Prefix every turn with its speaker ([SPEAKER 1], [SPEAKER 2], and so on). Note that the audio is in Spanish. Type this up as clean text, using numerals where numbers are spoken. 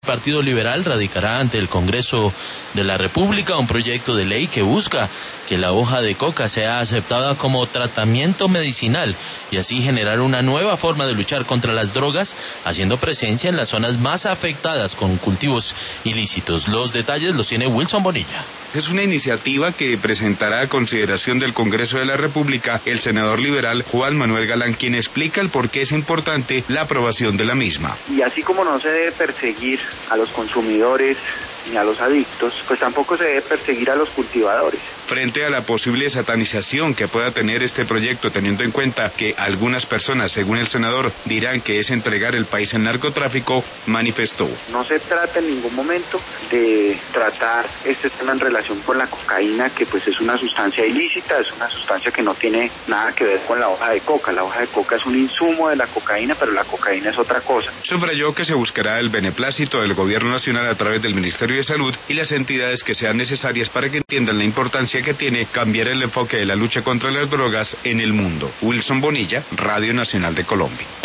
[SPEAKER 1] El Partido Liberal radicará ante el Congreso de la República un proyecto de ley que busca que la hoja de coca sea aceptada como tratamiento medicinal y así generar una nueva forma de luchar contra las drogas, haciendo presencia en las zonas más afectadas con cultivos ilícitos. Los detalles los tiene Wilson Bonilla.
[SPEAKER 2] Es una iniciativa que presentará a consideración del Congreso de la República el senador liberal Juan Manuel Galán, quien explica el por qué es importante la aprobación de la misma.
[SPEAKER 3] Y así como no se debe perseguir a los consumidores ni a los adictos, pues tampoco se debe perseguir a los cultivadores.
[SPEAKER 2] Frente a la posible satanización que pueda tener este proyecto, teniendo en cuenta que algunas personas, según el senador, dirán que es entregar el país al narcotráfico, manifestó.
[SPEAKER 3] No se trata en ningún momento de tratar este tema en relación con la cocaína, que pues es una sustancia ilícita, es una sustancia que no tiene nada que ver con la hoja de coca. La hoja de coca es un insumo de la cocaína, pero la cocaína es otra cosa.
[SPEAKER 2] Subrayó que se buscará el beneplácito del gobierno nacional a través del Ministerio de Salud y las entidades que sean necesarias para que entiendan la importancia que tiene cambiar el enfoque de la lucha contra las drogas en el mundo. Wilson Bonilla, Radio Nacional de Colombia.